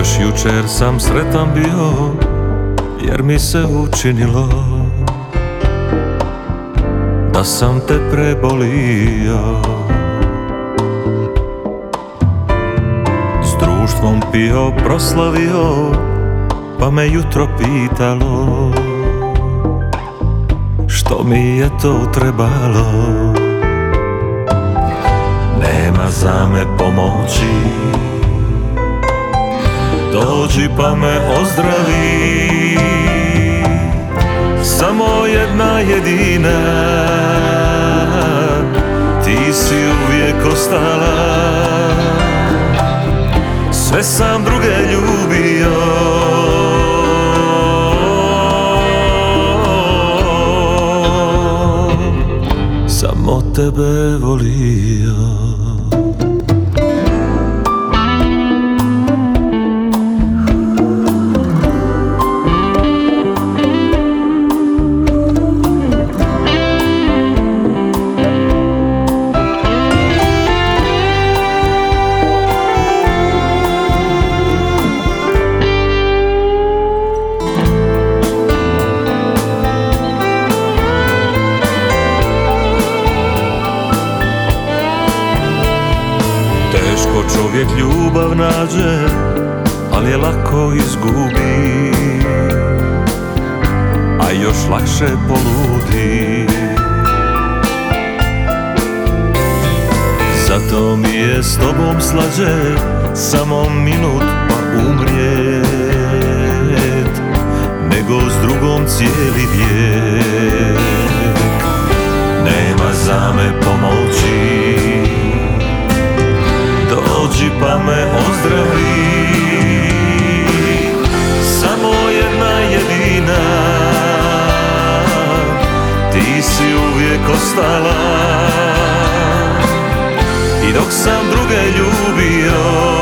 Još jučer sam sretan bio, jer mi se učinilo da sam te prebolio. S društvom pio, proslavio, pa me jutro pitalo što mi je to trebalo. Nema za me pomoći, dođi pa me ozdravi. Samo jedna jedina, ti si uvijek ostala. Sve sam druge ljubio, samo tebe volio. Teško čovjek ljubav nađe, ali je lako izgubi, a još lakše poludi. Zato mi je s tobom slađe samo minut pa umrijet, nego s drugom cijeli vijek. Nema za me pomoći, dođi pa me ozdravi. Samo jedna jedina, ti si uvijek ostala. I dok sam druge ljubio,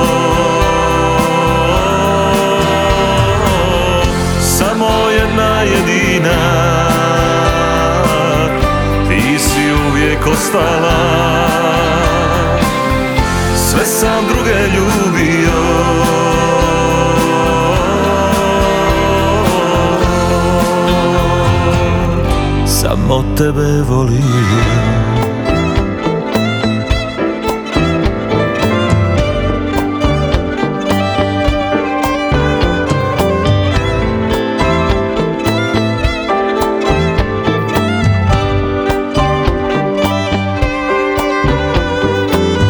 samo jedna jedina, ti si uvijek ostala. Sve sam druge ljubio, samo tebe volio.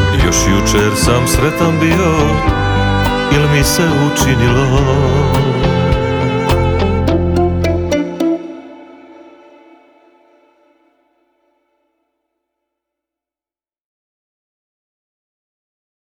Jučer sam sretan bio, il mi se učinilo